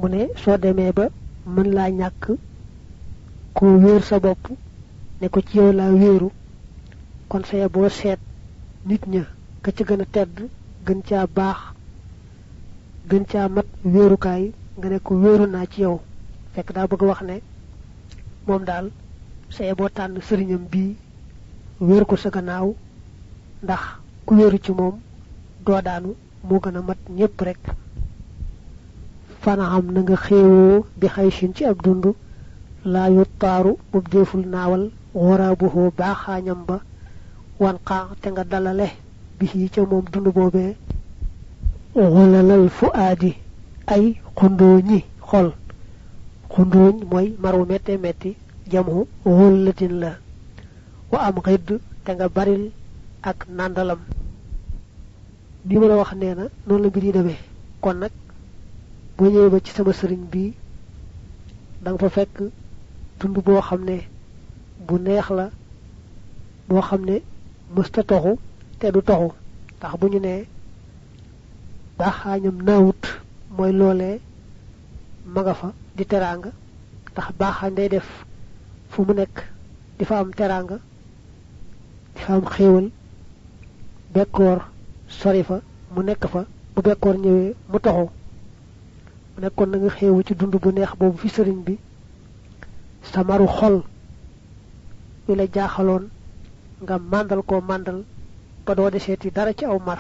mu ne soo demee ba mën laa ñàkk ko wéer sa bopp ne ko ci yow laa wéeru kon saye boo seet nit ña ka ci gën a tedd gën caa baax gën caa mat wéerukaay nga ne ko wéeru naa ci yow fekk daa bëgg wax ne moom daal saye boo tànn sëriñam bii wéer ko sa gannaaw ndax ku wéeru ci moom doo daanu moo gën a mat ñépp rek fana am na nga xéewoo bi xaysin ci ab dund laa yu taaru bub deful naawal waraabuhoo baaxaañam ba wan xaax te nga dalale bi ca moom dund boobee xulalal fu aadi ay xundooñi xol xundooñ mooy maru mette metti jamu xullatin la wa am xidd te nga baril ak nandalam bi ma la wax nee na noonu la mbir yi demee kon nag boo ñëwee ba ci sama sëriñ bi da nga fa fekk dund boo xam ne bu neex la boo xam ne mësta toxu te du toxu tax bu ñu nee baaxaañam naawut mooy loolee ma nga fa di teraanga tax baaxaañ day def fu mu nekk di fa am teraanga di fa am xéewal bekkoor sori fa mu nekk fa bu bekkoor ñëwee mu toxu mu nekkoon na nga xéewu ci dund bu neex boobu fi sëriñ bi sa maru xol wi la jaaxaloon nga màndal koo màndal ba doo deseeti dara ci aw mar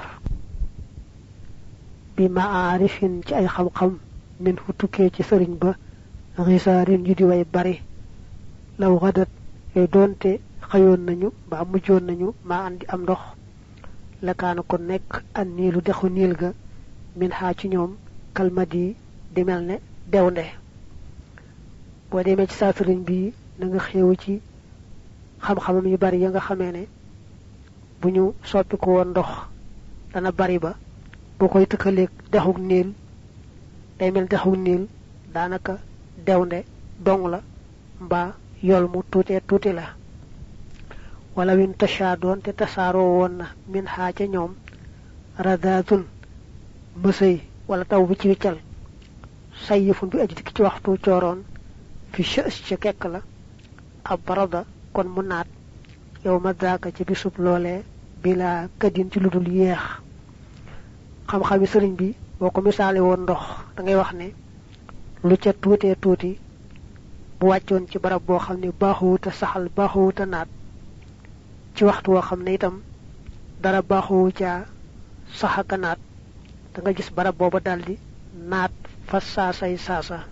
bi maarifin ci ay xam-xam min fu tukkee ci sëriñ ba xisaarin yu di way bari law xadat yooyu doonte xëyoon nañu ba mujjoon nañu maa andi am ndox lakaana ko nekk an niilu dexu niil ga min xaa ci ñoom kalmadi di mel ne dewnde boo demee ci saa sëriñ bi na nga xéewu ci xam-xamam yu bari ya nga xamee ne bu ñu soppi ko woon ndox dana bari ba boo koy tëkkaleeg dexug niil day mel dexug niil daanaka dewnde dong la mbaa yol mu tuuti la wala win tasha doon te tasaaroo woon na min xaa ca ñoom radaatun mësëy wala taw bi ci wiccal sayyifun bi aji ci waxtu cooroon fi shës ca kekk la ab barada kon mu naat yow ma daaka ci bisub loolee bila kadin ci ludul yeex xam-xami sëriñ bi boo ko misaale woon ndox da ngay wax ne lu ca tuutee tuuti bu wàccoon ci barab boo xam ne baaxuwuta saxal baaxuwuta naat ci waxtu woo xam ne itam dara baaxuwu ca saxaka naat da nga gis barab booba daldi naat fa saasay saasa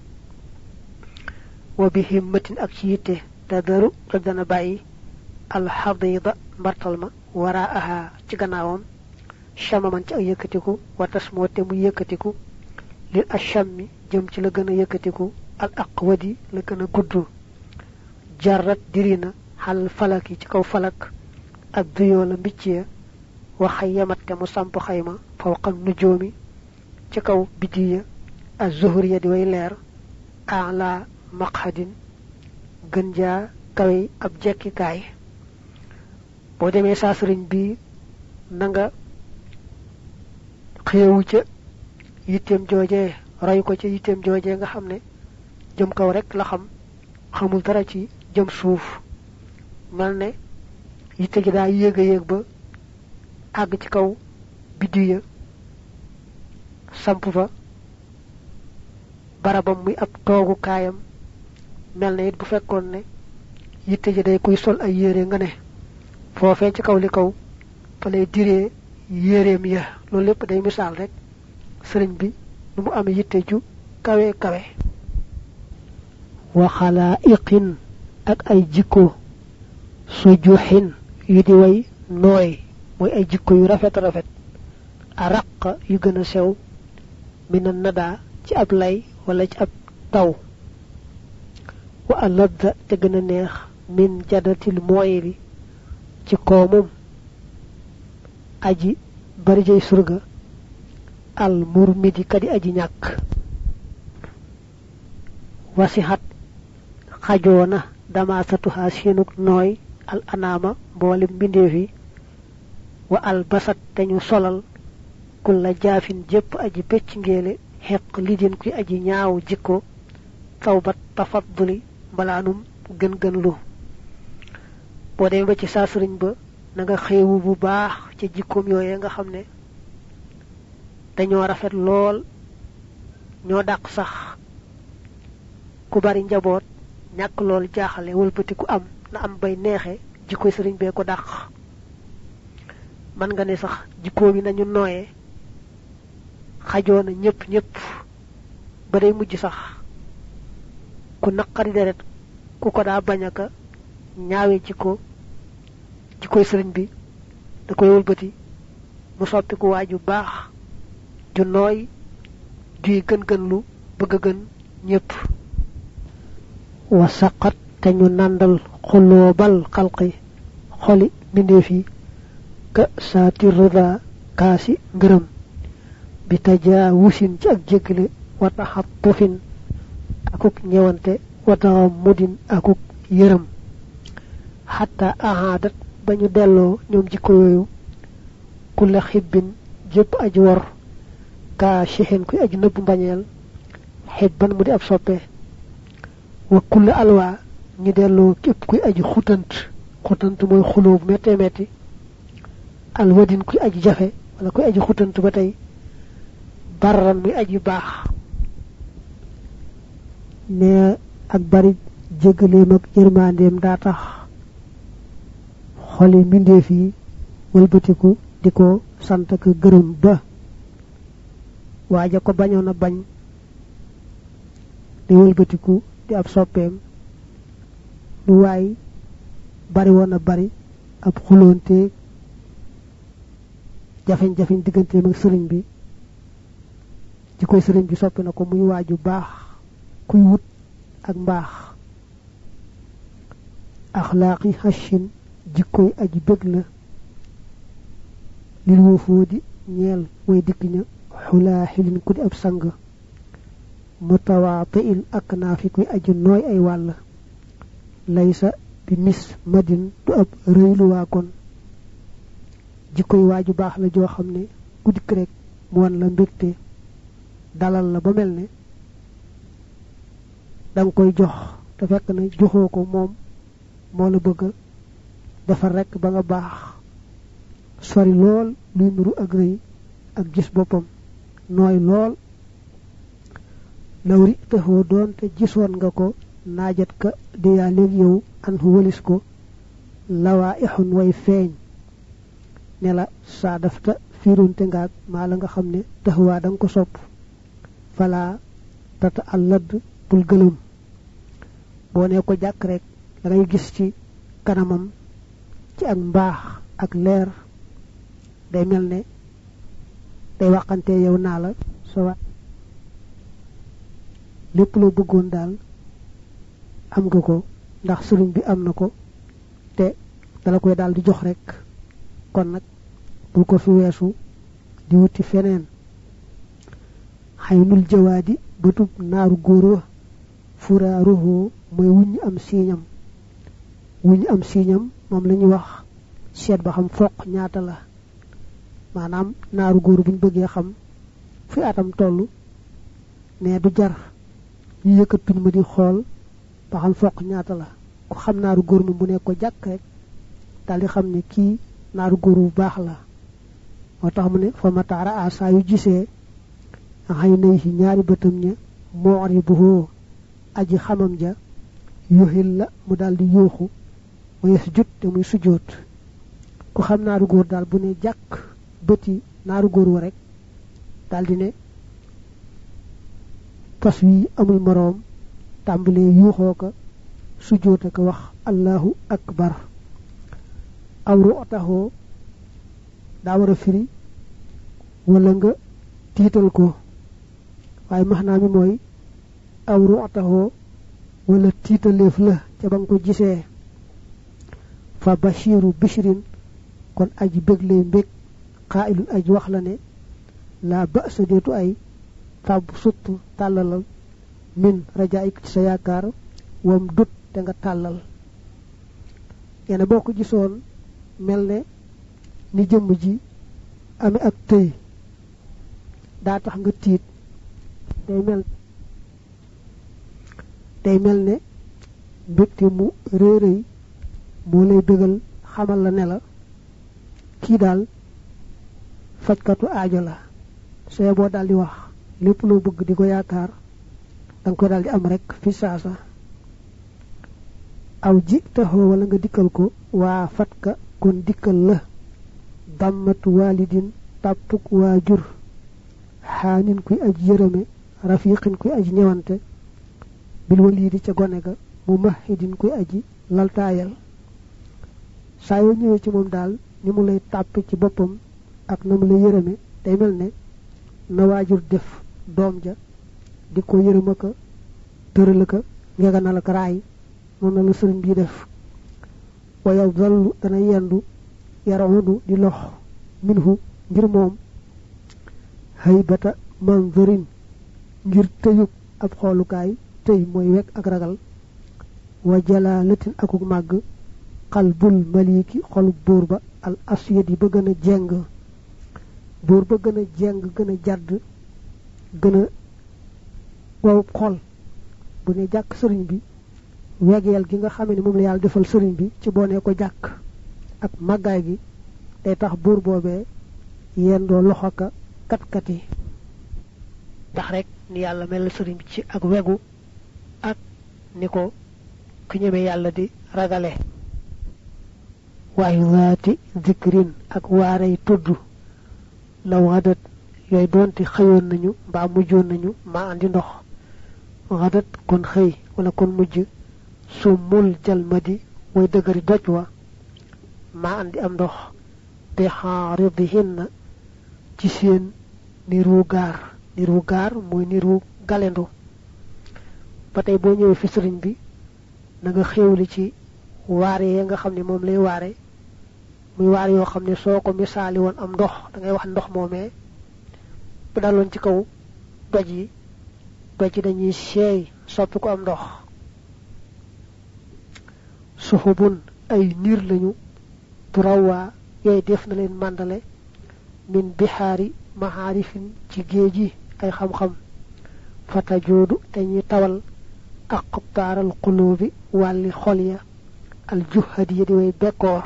wa bi himmatin ak ci yitte te daru rek dana bàyyi alxadida mbartal ma waraaha ci gannaawam chamaman ci ak yëkkatiku watas moo te mu yëkkatiku lil achammi jëm ci la gën a yëkkatiku al aqwadi la gën a gudd jarrat dirina xal falaki ci kaw falak ak duyoo la mbicc ya waxa yamat te mu samp xayma fawqa nujoomi ci kaw bidiya az zuhriya di way leer ala maqhadin gën jaa kawe ab jekkikaay boo demee saa sëriñ bi na nga xéewu ca yitteem joojee roy ko ca yitteem joojee nga xam ne jëm kaw rek la xam xamul dara ci jëm suuf mel ne yitte ji daa yéeg a yéeg ba àgg ci kaw biddiw ya samp fa barabam muy ab toogu kaayam mel na it bu fekkoon ne yitte ji day kuy sol ay yére nga ne foofee ci kaw li kaw fa lay diree yéreem ya loolu lépp day misaal rek sëriñ bi nu mu amee yitte ju kawe kawe wa xalaa'iqin ak ay jikko sujuhin yu di way nooy mooy ay jikko yu rafet rafet araq yu gën a sew mina nada ci ab lay wala ci ab taw wa aladda te gën a neex min jadatil moyri ci koomum aji bari jay surga al murmidi kadi aji ñàkk wasihat xajoona damasatuha seenuk nooy al anama mboolem mbindeef yi wa al basat te ñu solal kulla jaafin jépp aji pecc ngéele xeq lidin kuy aji ñaaw jikko tawbat tafadduli mbalaanum gën gën lu boo demee ba ci saa sëriñ ba na nga xeewu bu baax ci jikkoom yooyee nga xam ne dañoo rafet lool ñoo dàq sax ku bari njaboot ñàkk lool jaaxale wëlbati ku am na am bay neexe jikkoy sëriñ bee ko dàq man nga ne sax jikko bi nañu nooyee xajoona ñëpp ba day mujj sax ku naqari deret ku ko daa bañ aka ñaawe jikkoy sëriñ bi da koy wëlbati mu soppi ku waaju baax ju nooy juy gën lu bëgg gën ñëpp wa saqat te ñu nandal xulóobal xalqi xoli mbindeef yi ka saati rida kaasi ngërëm bi tajaawusin ci ak jéggale wa taxattufin akuk ñewante wa taxammudin akuk yërëm xatta ahaadat ba ñu delloo ñoom jikko yooyu kulla xibbin jépp aji wor kaa shixin kuy aji nëbb mbañeel xibban mu di ab soppe wa kulla alwa ñu delloo képp kuy aji xutant mooy xuloo bu mettee metti alwadin kuy aji jafe wala kuy aji xutant ba tey barran muy aji baax ne ak bari jéggaleem ak yërmandeem daa tax xoli mbindeef yi wëlbatiku di ko sant ak gërëm ba waaja ko bañoon a bañ di wëlbatiku di ab soppeem lu waay bari woon a bari ab xuloonteeg jafeñ-jafeñ digganteem ak sëriñ bi ci koy sëriñ bi soppi na ko muy waaju baax kuy wut ak mbaax axlaaqi hashin jikkoy aji bëgg la lil wufuudi ñeel way dikk ña xulaa xilin ku di ab sang mutawaatiin ak naafi kuy aji nooy ay wàll laysa bi mis madin du ab rëylu waa kon jikkoy waaju baax la joo xam ne ku dikk rek mu wan la mbégte dalal la ba mel ne danga koy jox te fekk na joxoo ko moom moo la bëgg defar rek ba nga baax sori lool luy nuru ak rëy ak gis boppam nooy lool lawri taxoo doon te gisoon nga ko naajat ka di yaa léegi yow an hu walis ko lawaa ixun way feeñ ne la saa dafta fiirunte ngaak maa la nga xam ne taxawaa danga ko sopp fala tata allad bul gëlëm boo ne ko jàkk rek da ngay gis ci kanamam ci ak mbaax ak leer day mel ne day waxante yow naa la so lépp loo bëggoon daal am nga ko ndax sëriñ bi am na ko te dala koy daal di jox rek kon nag bul ko fi weesu di wuti feneen xaynul jawaadi bëtub naaru góor wa furaaruhu mooy wuñu am siiñam moom la ñuy wax seet ba xam foq ñaata la maanaam naaru góor buñ bëggee xam fi atam toll ne du jar ñu yëkkatuñ ma di xool ba xam foq ñaata la ku xam naaru góor moom bu ne ko jàkk rek daal di xam ne kii naaru góor bu baax la moo tax mu ne fa mataara a saa yu gisee xëy nay ci ñaari bëtam ña moori bu aji xamam ja yuxil la mu daal di yuuxu wa yasjud te muy sujjóot ku xam naaru góor daal bu ne jàkk bëti naaru góor wa rek daal di ne fas wi amul moroom tàmbalee yuuxoo ko sujjóot ak wax allahu akbar aw ru'tahu daa war a firi wala nga tiital ko waaye maxnaa mi mooy aw ru'tahu wala tiitaleef la ca ba nga ko gisee fa bashiru bishrin kon aji bëglee mbég qaa'ilun aji wax la ne la ba'sa deetu ay fab sutt tàllalal min rajaik ci sa yaakaar wam dut te nga tàllal yene boo ko gisoon mel ne ni jëmm ji amee ak tëy daa tax nga tiit day mel ne mbégte mu réeréy moo lay bëggal xamal la ne la kii daal fajkatu aajo la soo boo daal di wax lépp loo bëgg di ko yaakaar danga ko daal di am rek fi saasa aw ji taxoo wala nga dikkal ko waa fatka kon dikkal la dammatu walidin tàppuk waajur xaanin kuy aji yërëme rafiqin kuy aji ñewante bil walidi ca gone ga mu mahidin kuy aji laltaayal saa yoo ñëwee ci moom daal ni mu lay tàpp ci boppam ak na mu lay yërëme day mel ne na waajur def doom ja di ko yërëma ka tëral ka ngeganal ka raay noonu la sëriñ bi def wa yow dallu dana yendu yarawudu di lox minhu ngir moom haybata manzarin ngir tëyub ab xoolukaay tëy mooy wekk ak ragal wa jalalatin akuk màgg qalbul maliki xolub buur ba al asyadi ba gën a jeng buur ba gën a jeng gën a jàdd gën a wow xol bu ne jàkk sëriñ bi wegeel gi nga xamee ne moom la yàlla defal sëriñ bi ci boo ne ko jàkk ak màggaay gi day tax buur boobee yendoo loxo ka kat yi ndax rek ni yàlla mel sëriñ bi ci ak wegu ak ni ko ku ñeme yàlla di ragale waayu zaati zikrin ak waarey tudd law xadat yooyu doonte xëyoon nañu mbaa mujjoon nañu maa andi ndox xadat kon xëy wala kon mujj su mul jalmadi way dëgëri doj wa maa andi am ndox te xaaridihinna ci seen niru gaar mooy niru galendu ba tey boo ñëwee fi sëriñ bi na nga xéewli ci waare ya nga xam ne moom lay waare muy waare yoo xam ne soo ko misaali woon am ndox da ngay wax ndox moomee bu daloon ci kaw doj yi dañuy seey soppi ko am ndox suxubun ay niir lañu turawaa yooyu def na leen màndale min bihaari maharifin ci géeji ay xam-xam fata joodu te ñuy tawal aqtaaral qulubi wàlli xol ya al juhadiya di way bekkoor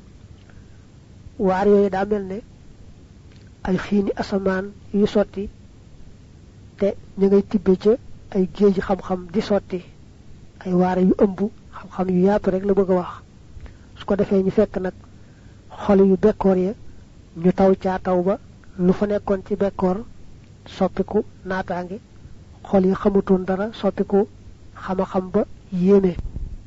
waar yooyu daa mel ne ay xiini asamaan yu sotti te ñu ngay tibbe ca ay géeji xam-xam di sotti ay waare yu ëmb xam-xam yu yaatu rek la bëgg a wax su ko defee ñu fekk nag xol yu bekkoor ya ñu taw caa taw ba lu fa nekkoon ci bekkoor soppiku naataange xol yi xamutoon dara soppiku xam-xam ba yéeme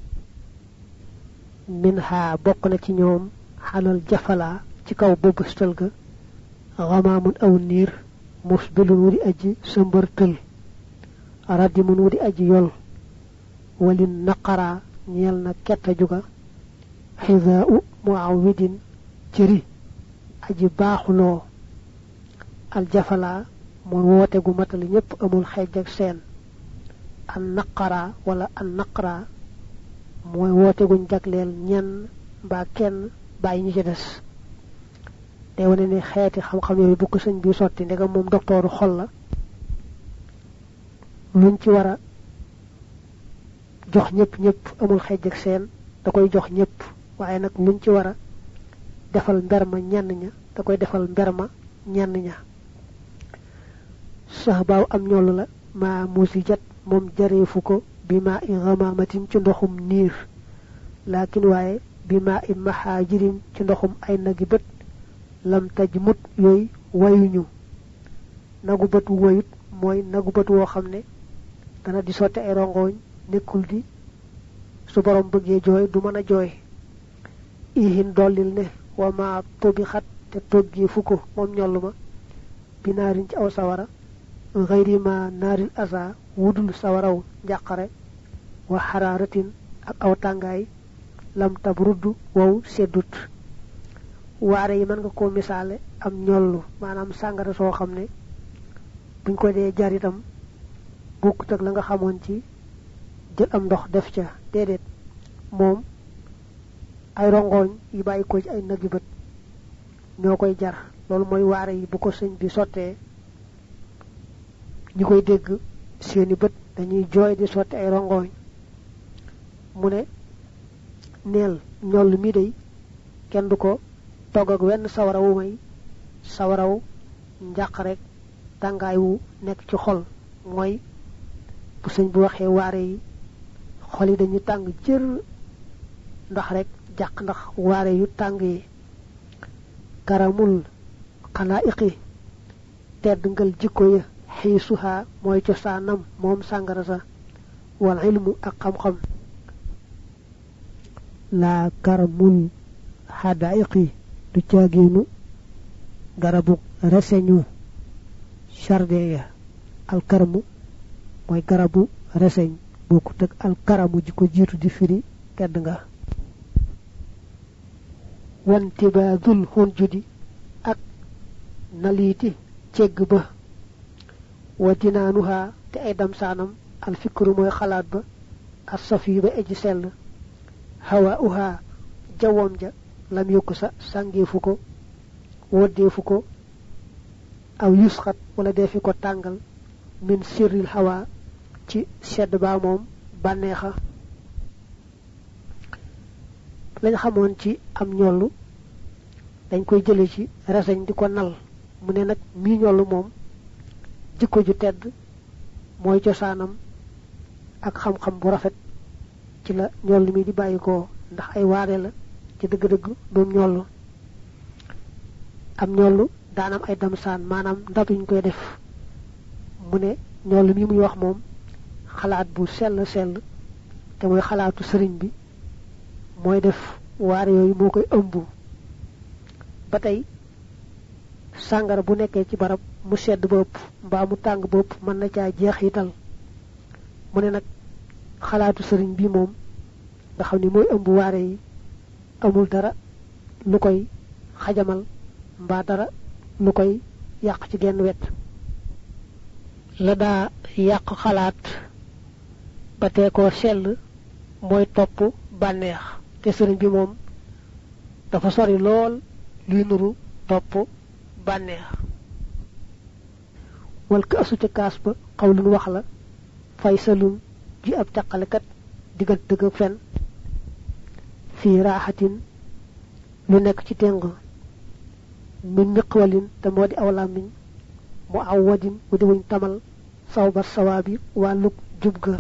min ha bokk na ci ñoom xalal jafala ci kaw bëbëstal ga xamaamun aw niir musbilun wu di aji sëmbërtël radimun wu di aji yol walin naqara ñeel na ketta juga xizaau muawidin cëri aji baaxuloo aljafala mooy woote gu matali ñépp amul xeej ak seen an naqara wala an naqra mooy woote guñ jagleel ñenn mbaa kenn bàyyi ñi ci des day wane ne xeeti xam-xam yooyu bu ko sëñ bi sotti ndegam moom doktooru xol la luñ ci war a jox ñëpp amul xeej ak seen da koy jox ñëpp waaye nag luñ ci war a defal mberma ñenn ña da koy defal mberma ñenn ña sax baaw am ñoll la maa musijat moom jareefu ko bi maa i xamaamatin ci ndoxum niir laakin waaye bi maa i maxaajirin ci ndoxum ay nagi bët lam taj mut yooyu wayuñu nagu bët wu wayut mooy nagu bët woo xam ne dana di sotti ay rongoñ nekkul di su borom bëggee jooy du mën a jooy ihin dollil ne wa ma tobi xat te toggee fu ko moom ñoll ma binaarin ci aw sawara xayri ma naaril asa wudul sawaraw njàqare wa xaraaratin ak aw tàngaay lam tab rudd wow seddut waare yi mën nga koo misaale am ñollu maanaam sàngara soo xam ne buñ ko dee jar itam bokkut ak la nga xamoon ci jël am ndox def ca déedéet moom ay rongoñ yi bàyyi ko ci ay nagi bët ñoo koy jar loolu mooy waare yi bu ko sëñ bi sottee ñi koy dégg seeni bët dañuy jooy di sotti ay rongoñ mu ne neel ñoll mi day kenn du ko togg ak wenn sawara wu may sawaraw njàq rek tàngaay wu nekk ci xol mooy bu sëñ bu waxee waare yi xol yi dañuy tàng jër ndax rek jàq ndax waare yu tàng yi karamul xalaa'iqi tedd ngal jikko ya xiisuha mooy cosaanam moom sàngara sa wal ilmu ak xam-xam la karamul hadaiqi du caaginu garabu reseñu charde ya al karamu mooy garabu reseñ bokkut ak al karamu ji ko jiitu di firi tedd nga wantibadul hunjudi ak naliiti cegg ba wa dinaanuha te ay damsaanam al fikru mooy xalaat ba as safi ba eji sell hawauha jawam ja lam yokku sa sàngeefu ko woddeefu ko aw yusxat wala defi ko tàngal min sirril hawa ci sedd ba moom bànneexa lañ xamoon ci am ñollu dañ koy jële ci reseñ di ko nal mu ne nag mii ñollu moom jikko ju tedd mooy cosaanam ak xam-xam bu rafet ci la ñollu mi di bàyyikoo ndax ay waare la ci dëgg-dëgg doom ñollu am ñollu daanam ay damsaan maanaam ndab yuñ koy def mu ne ñollu mi muy wax moom xalaat bu sell sell te mooy xalaatu sëriñ bi mooy def waare yooyu moo koy ëmb ba tey sàngara bu nekkee ci barab mu sedd ba ëpp mbaa mu tàng ba ëpp mën na caa jeexital mu ne nag xalaatu sëriñ bi moom nga xam ni mooy ëmb waare yi amul dara lu koy xajamal mbaa dara lu koy yàq ci genn wet la daa yàq xalaat ba tee koo sell mooy topp bànneex te sëriñ bi moom dafa sori lool luy nuru topp bànneex wal ka asu ca kaas ba xawlun wax la faysalun ji ab caqalekat digal dëgg ak fen fii raaxatin lu nekk ci téng min miqwalin te moo di aw làmmiñ mu aw wadin mu di wuñ tamal sawba sawaabi wàllug jub ga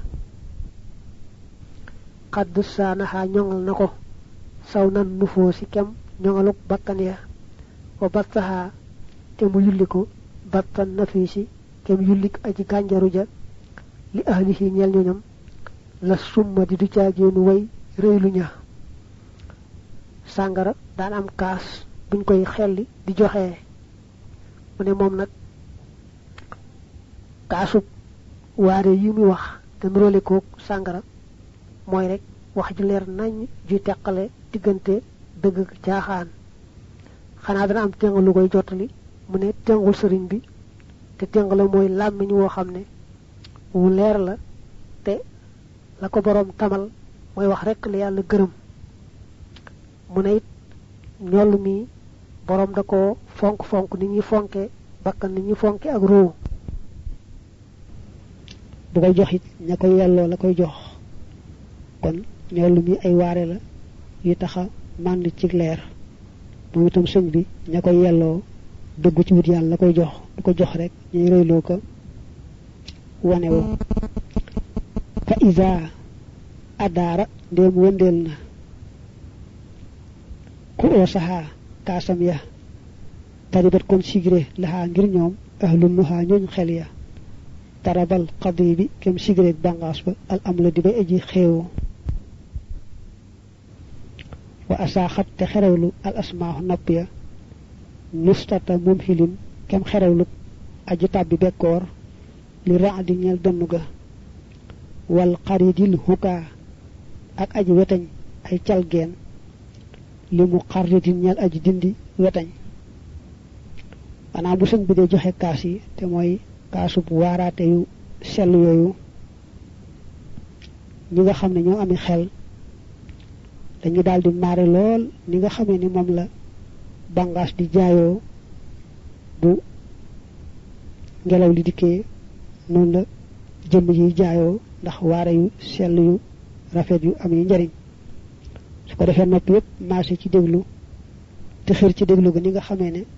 xadd saanaxaa ñoŋal na ko saw nan nufoo si kem ñoŋaluk bakkan ya wa battaxaa te mu yulli ko battan nafiisi kem yullik aji gànjaru ja li ahlihi ñeel ñoñam la summa di du caageenu way réylu ña sàngara daan am kaas buñ koy xelli di joxe mu ne moom nag kaasub waare yi muy wax te nurole koog sàngara mooy rek wax ju leer nañ ju teqale diggante dëgg ak caaxaan xanaa dana am téng lu koy jottali mu ne téngul sëriñ bi te téng la mooy làmmiñ woo xam ne wu leer la te la ko boroom tamal mooy wax rek la yàlla gërëm mu ne it ñollu mi boroom da ko fonk ni ñuy fonke bakkan ni ñuy fonke ak ruu bu koy jox it ña koy yelloo la koy jox kon ñollu mi ay waare la yu taxa mànd ci leer moom itam sëñ bi ña koy yelloo dëggu ci wut yàlla la koy jox du ko jox rek ñuy rëyloo ko wane wo fa isa adaara ndéem wëndeel na ku oo saxaa kaasam ya taribat kon sigre laxaa ngir ñoom ahlun nuhaa ñooñ xel ya tarabal xadi bi kem sigre bangaas ba al am la di bay aji xeewoo wa asaaxat te xerewlu al asmaahu nopp ya nustata mum xilin kem xerewlu aji tàbbi bekkoor li raadi ñeel donnu ga wal xaridil hukaa ak aji wetañ ay calgeen li mu xarridin ñeel aji dindi wetañ maanaam bu sëñ bi dee joxe kaas yi te mooy kaasu bu waaraate yu sell yooyu ñi nga xam ne ñoo amee xel dañu daal di maare lool ni nga xamee ni moom la bangaas di jaayoo bu ngelaw li dikkee non la jëm yi jaayoo ndax waare yu sell yu rafet yu am yu njariñ su ko defee nopp yépp marché ci déglu te xër ci déglu ga ni nga xamee ne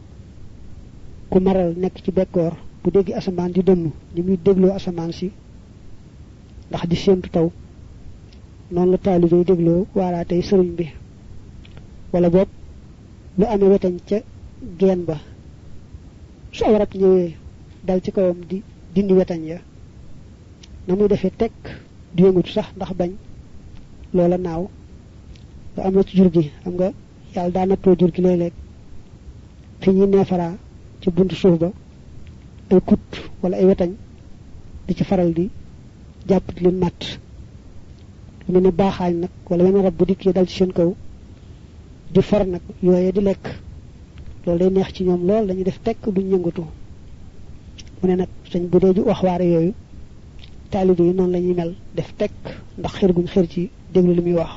ku maral nekk ci bekkoor bu déggi asamaan di dënnu ni muy dégloo asamaan si ndax di séentu taw noonu la taalibe yi dégloo waaraatey sëriñ bi wala boog lu amee wetañ ca geen ba su awarat ñëwee dal ci kawam di dindi wetañ ya na muy defee tekk di yëngutu sax ndax bañ loola naaw lu am na ci jur gi xam nga yàlla daa nattoo jur gi léeg-léeg fi ñuy neefara ci buntu suuf ba ay kut wala ay wetañ di ci faral di jàpp di leen matt lu mel ne baaxaañ nag wala wenn rab bu dikkee dal ci seen kaw di for nag yooye di lekk loolu day neex ci ñoom lool dañuy def tekk duñ yëngatu mu ne nag sëñ bu dee ju wax waare yooyu taalibe yi noonu la ñuy mel def tekk ndax xër guñ xër ci déglu li muy wax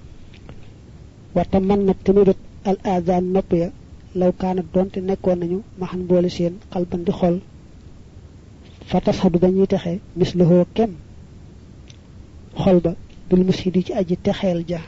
wata man nag tamit al azan nopp ya law kaanat donte nekkoon nañu maxan boole seen xalban di xol fa tasxadu dañuy texe misluhoo kem xol ba bil musidi ci aji texeel ja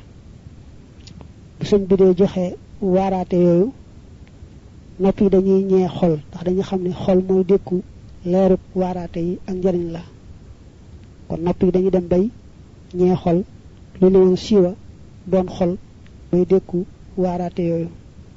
bu sëñ bi dee joxe waaraate yooyu nopp yi dañuy ñee xol ndax dañu xam ne xol mooy dékku leerub waaraate yi ak njariñ la kon nopp yi dañuy dem bay ñee xol lu leen siiwa doon xol bay dékku waaraate yooyu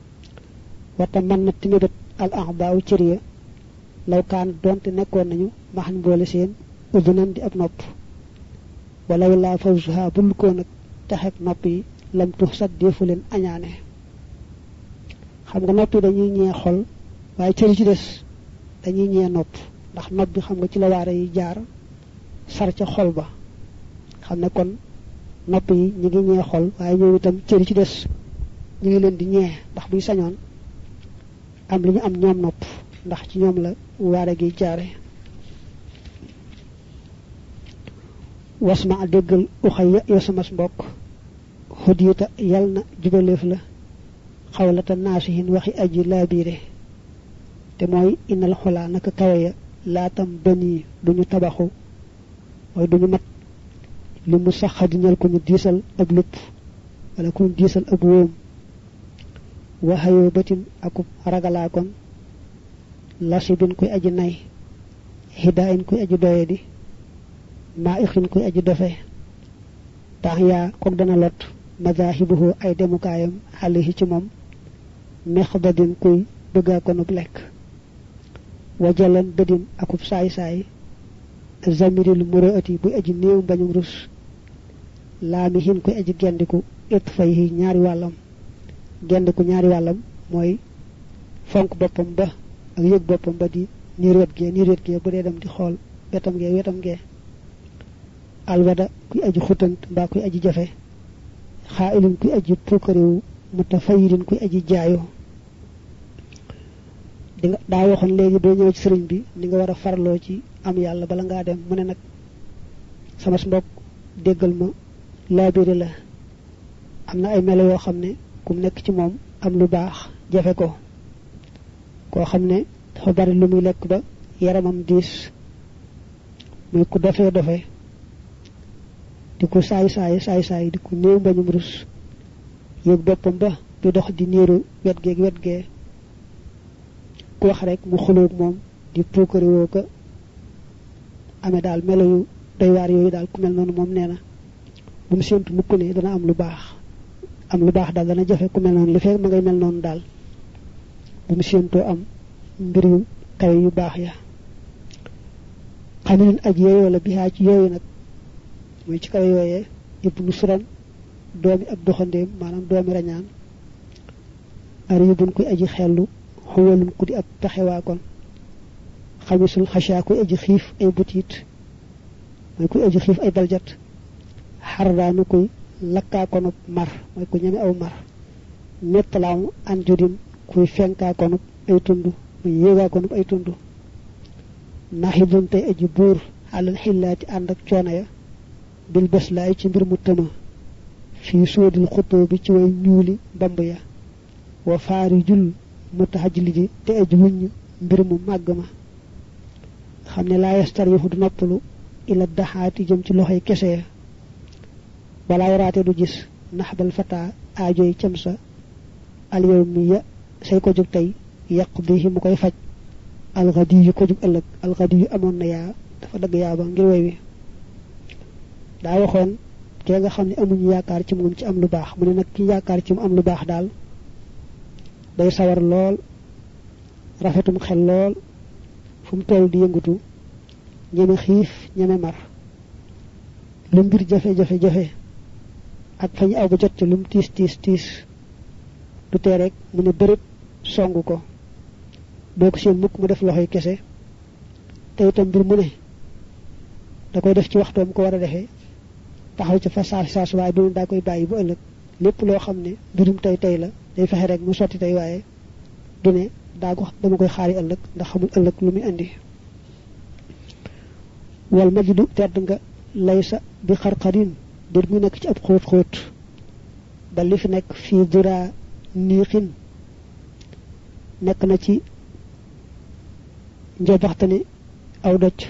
wata man na timidot al ahbaaw cër ya law kaan donte nekkoon nañu maxan boole seen udunan di ab nopp wala wala fawsuha bul ko nag taxek nopp yi lam tux sat defu leen añaane xam nga nopp yi dañuy ñee xol waaye cër ci des dañuy ñee nopp ndax nopp bi xam nga ci la waare yi jaar sar ca xol ba xam ne kon nopp yi ñi ngi ñee xol waaye ñoom itam cër ci des ñu ngi leen di ñee ndax buy sañoon am li ñu am ñoom nopp ndax ci ñoom la waare gi jaare wasma déggal uxayya yow sama mbokk hudiyata yal na jubaleef la xawlata naasihin waxi aji laabiire te mooy inal xolaa naka kawe ya laatam bani duñu tabaxu mooy duñu mat li mu sax xadiñal ko ñu diisal ab lupp wala ku ñu diisal ab wóom waxayoo batin akub ragalaa kon lasibin kuy aji nay hidaayin kuy aji doyadi maa ixin kuy aji dofe tax yaa kook dana lot madaahibuhu ay demukaayam xalihi ci moom mexdadin kuy bëggaa konub lekk wajalan bëdin akub saay-saay zamiril muraati buy aji néew mbañum rus laamihin kuy aji gendiku it fay ñaari wàllam gendiku ñaari wàllam mooy fonk boppam ba ak yëg boppam ba di niir wet gee bu dee dem di xool wetam gee alwada kuy aji xutant mbaa kuy aji jafe xaailin kuy aji puukariwu mutafayidin kuy aji jaayu di nga daa waxoon léegi boo ñëw ci sëriñ bi ni nga war a farloo ci am yàlla bala ngaa dem mu ne nag sama mbokk déggal ma laabiri la am na ay melo yoo xam ne kum nekk ci moom am lu baax jafe ko koo xam ne dafa bari lu muy lekk ba yaramam diis muy ku dofe di ko saay di ko néew mbañum rus yëg boppam ba di dox di niiru wet gee ku wax rek mu xuloog moom di puukari woo ko amee daal melo yu doy waar yooyu daal ku mel noonu moom nee na bu mu séentu mukk ne dana am lu baax daal dana jafe ku mel noonu li fekk ma ngay mel noonu daal bu mu séentoo am mbir yu kawe yu baax ya xamilin aj yooyu la bihaa ci yooyu nag mooy ci kawe yooyee ibnu suran doomi ab doxandeem maanaam doomi rañaan aribun kuy aji xellu xuwalun ku di ab taxewaa kon xamisul xasha kuy aji xiif ay butiit mooy kuy aji xiif ay baljat xardaanu kuy lakkaa konub mar mooy ku ñeme aw mar nettalaamu anjudin kuy fenkaa konub ay tund muy yéegaa konub ay tund naxidun tey aji buur xalal xillaati ànd ak coono ya bil bés laay ci mbir mu tëma fii sóodil xutoo bi ci way ñuuli mbamb ya wa faari jul mu taxaj li ji te aji wuññ mbir mu màgg ma xamne la yastarihu du noppalu ila dahati jëm ci loxay kesse wala yaraate du gis nahbal fata aajoy camsa al yawmiya say ko juk tay yaqdihi mu koy faj al ghadi ko juk ëlëk al ghadi amon na ya dafa dëgg ya ba ngir way wi da waxon ke nga xamni amuñu yaakar ci mom ci am lu baax mu ne nak ki yaakar ci mu am lu baax dal day sawar lool rafetum xel lool fum toll di yëngutu ñeme xiif ñeme mar lu mbir jafe ak fañ aw ba jot ci lum tis du té rek mu ne bërepp songu ko doo ko seen mukk mu def loxoy kese te itam mbir mu ne da koy def ci waxtoom ko war a defee taxaw ci fa saas waaye du daa koy bàyyi bu ëllëg lépp loo xam ne mbirum tey la day fexe rek mu sotti tey waaye du ne daa ko dama koy xaari ëllëg ndax xamul ëllëg lu muy andi wal majdu tedd nga laysa bi xarqarin dir mu nekk ci ab xóot ba li fi nekk fii dira niixin nekk na ci njobaxtani aw doj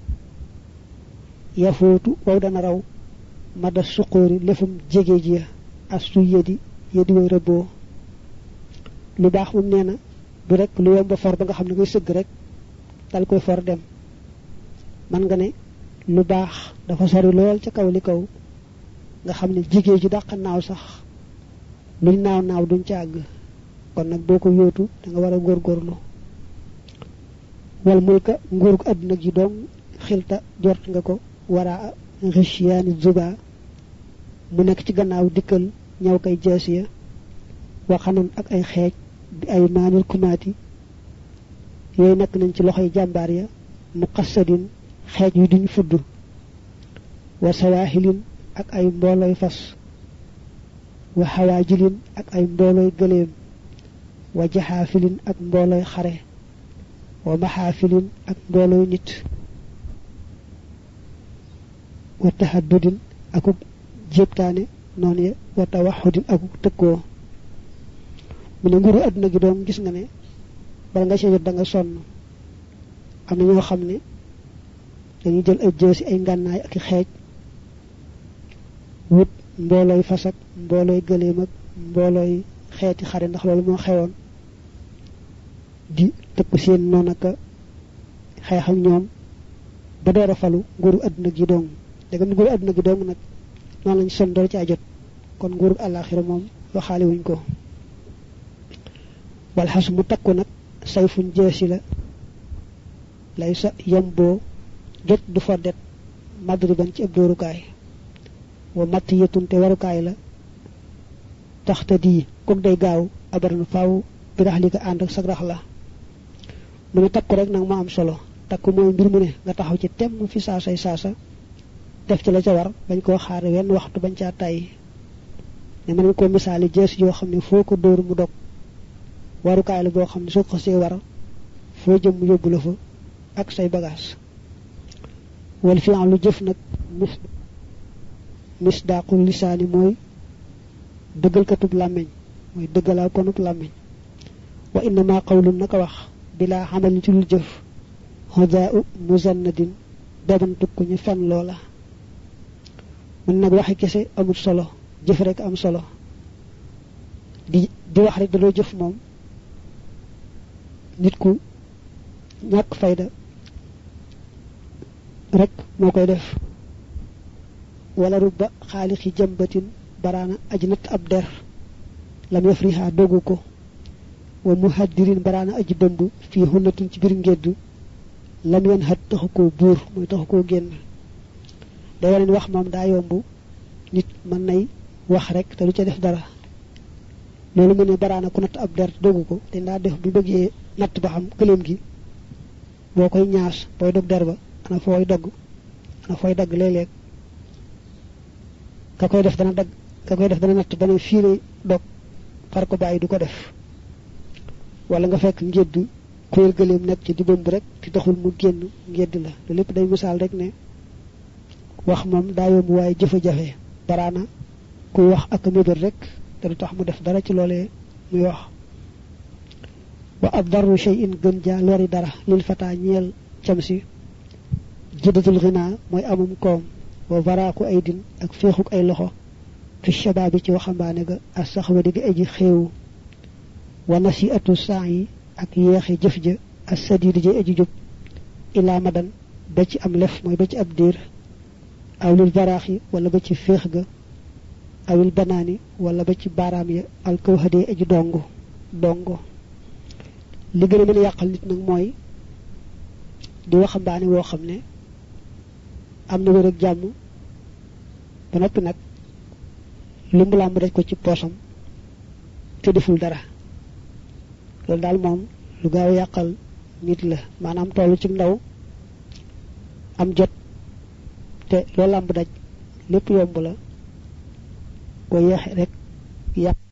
yafootu waw dana raw mada suqóori lefum jege ji asu yedi way rëbboo lu baax moom nee na du rek lu yomb for ba nga xam ne ngay sëgg rek dal koy for dem man nga ne lu baax dafa sori lool ca kaw li kaw nga xam ne jigéen ji dàq naaw sax luñ naaw duñ ci àgg kon nag boo ko yóotu da nga war a góorgóorlu wal mulka nguurug àdduna gi doom xilta jort nga ko wara rishiyaani zuba mu nekk ci gannaaw dikkal ñaw kay jeesiya waxanan ak ay xeej bi ay maanil kumaati yooyu nekk nañ ci loxoy jàmbaar ya muqassadin xeej yu duñ fudd wa sawahilin ak ay mbooloy fas wa hawaajilin ak ay mbooloy gëleem wa jahaafilin ak mbooloy xare wa mahaafilin ak mbooloy nit wa tahaddudin akuk jéptaane noonu ya wa tawaxudin akuk tëkkoo mu ne nguru àdduna gi doom gis nga ne bala nga ci jot da nga sonn am na ñoo xam ne dañuy jël ay jësi ay ngànnaay ak xeej wut mbooloy fas ak mbooloy gëleem ak mbooloy xeeti xare ndax loolu moo xewoon di tëkk seen noonu ak xeex ak ñoom ba door a falu nguru àdduna gi doom dégam nguru àdduna gi doom nag noonu lañ son door ci ajot kon nguru àllaaxira moom waxaale wuñ ko wal xas mu takku nag sayfun jeesi la lay sa yamboo jot du foddet madriban ci ab dóorukaay wa mattiyatun te warukaay la taxta di kog day gaaw abaran faaw bi rax li ko ànd ak sag rax la mu ne takku rek nag ma am solo takku mooy mbir mu ne nga taxaw ci temm fi saasay saasa def ci la ca war bañ koo xaar wenn waxtu bañ caa tàyyi ne mën ko misaali jees yoo xam ne foo ko dóor mu dog warukaay la boo xam ne soo xasee war foo jëm yóbbu la fa ak say bagage wal fi'lu jëf nag misdaqul lisaani mooy dëggalkatub làmmiñ mooy dëggalaa konub làmmiñ wa innama qawlun naka wax bila xamalin ci lul jëf hudaa'u muzannadin dabantuk ku ñu fen loola mun nag waxe kese amul solo jëf rek am solo di wax rek daloo jëf moom nit ku ñàkk fayda rek moo koy def wala rubba xaalixi jambatin baraana aji natt ab der lam yafriha dogu ko wa muhaddirin baraana aji dëmb fii hunnatin ci biir ngedd lam yan hat taxu koo buur mooy taxu koo génn day wane wax moom daa yomb nit mën nay wax rek te du ca def dara loolu mu ne baraana ku natt ab der dogu ko te ndaa def bu bëggee natt ba xam gëléem gi boo koy ñaas booy dog der ba ana fooy dagg léeg-léeg ka koy def dana natt ba ne fii lay dog far ko bàyyi du ko def wala nga fekk ngedd kuréel gëléem nekk ci di bëmb rek te taxul mu génn ngedd la lu lépp day misaal rek ne wax moom daa yomb waaye jëfe-jafe baraana kuy wax ak mébér rek te du tax mu def dara ci loolee muy wax wa addaru shay'in gën jaa lori dara lil fata ñeel cam si jidatul ghina moy amum koom wa varaqu aydin ak fexuk ay loxo fi shababi ci waxambaane ga as-saxwa di aji xeewu wa nasi'atu sa'i ak yeexi jëf ja as-sadid ji aji jub ila madan ba ci am lef moy ba ci ab dir awlul baraxi wala ba ci fex ga awil banani wala ba ci baram ya al kawhadi aji dongo li gëna mëna yàqal nit nak moy di waxambaane wo xamne amna wër ak jamm ba nopi nak lumbu lamb daj ko ci posam te deful dara lol dal mom lu gaaw yàqal nit la manam tollu ci ndaw am jot te lo lamb daj lepp yomb la ko yeex rek yàq